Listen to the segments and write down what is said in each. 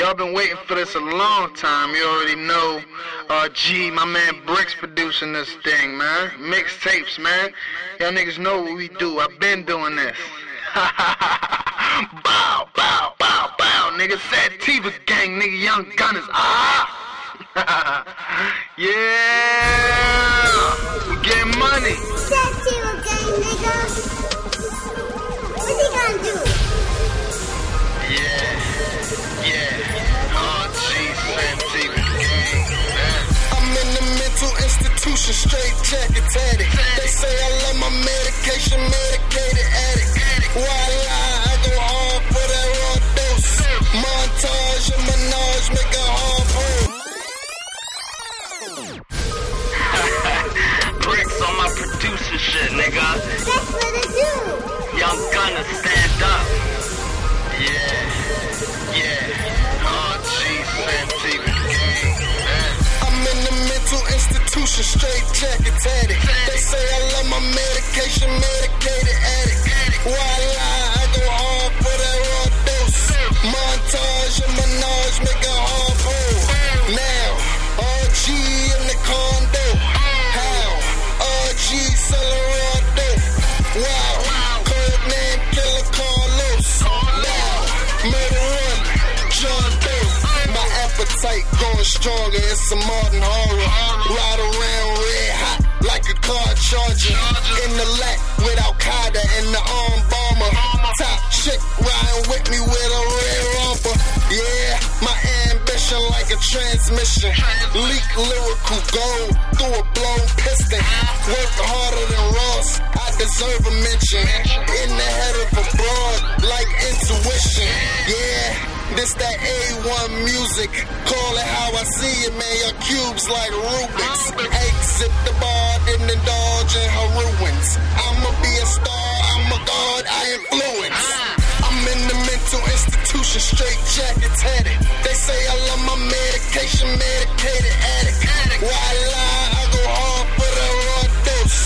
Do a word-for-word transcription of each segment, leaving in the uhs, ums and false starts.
Y'all been waiting for this a long time. You already know. Uh, G, my man Bricks producing this thing, man. Mixtapes, man. Y'all niggas know what we do. I've been doing this. Bow, bow, bow, bow. Nigga Sativa gang, nigga Young Gunners. Ah! Yeah! We getting money. Sativa gang, nigga. What's he gonna do? Yeah, yeah. Oh, geez, Sativa gang, man. I'm in the mental institution, straight jacket tatted. They say I love my medication, medicated addict. Why lie? I go hard for that raw dose. Montage and Minaj make a hard hole. Bricks on my producer shit, nigga. That's what I do. Young Gunner, stand up. Yeah, yeah. Oh, geez, Sativa gang, man. I'm in the mental institution, straight jacket tatted. They say I love my medication, medicated addict. Why lie? I go hard for that raw dose. Montage and Minaj make a hard hole. Now, R G in the condo. How? R G selling raw dope. Wow. Code name Killer Carlos. Now, murder one, John Doe. My appetite growing stronger. It's a modern horror. Ride around red hot like a car charger. In the lack with Al Qaeda and the arm bomber. Top chick riding with me with a red romper. Yeah, my ambition like a transmission. Leak lyrical gold through a blown piston. Work harder than Ross, I deserve a mention. In the head of a broad like intuition. Yeah, this that A one music. Call it how I see it, man. Your cubes like Rubik's. Exit the bar, then indulge in her ruins. I'ma be a star, I'm a god, I influence. I'm in the mental institution, straight jackets headed. They say I love my medication, medicated addict. Why lie? I go hard for the raw dose.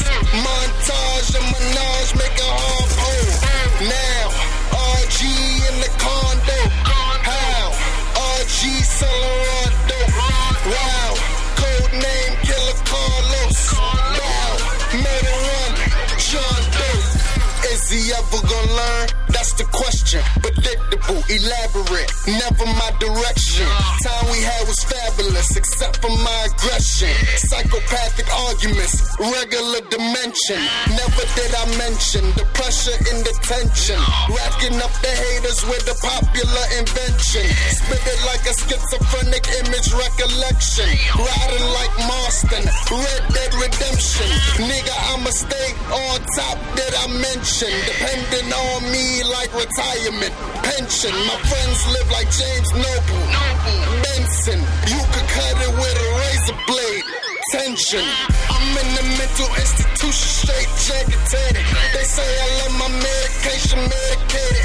Montage and Minaj make a hard pole. Now, R G in the condo. How? R G selling raw dope. Wow. Code name Killer Carlos. Wow. Murder one, John Doe. Is he ever gonna learn? That's the question. Predictable, elaborate, never my direction. Time we had was fabulous, except for my aggression. Psychopathic arguments, regular dimension. Never did I mention the pressure in the tension. Racking up the haters with a popular invention. Spit it like a schizophrenic image recollection. Riding like Marston, Red Dead Redemption. Nigga, I'ma stay on top, did I mention? Depending on me like retirement, pension. My friends live like James Noble, Benson. You could cut it with a razor blade. Tension. I'm in the mental institution, straight jacket tatted. They say I love my medication, medicated